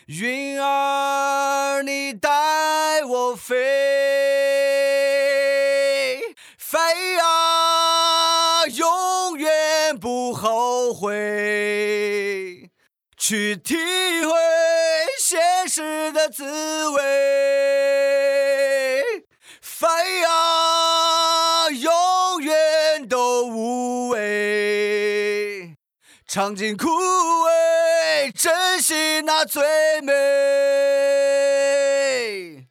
云儿你带我飞，飞啊永远不后悔，去体会现实的滋味，飞啊永远都无畏，尝尽苦味，珍惜那最美。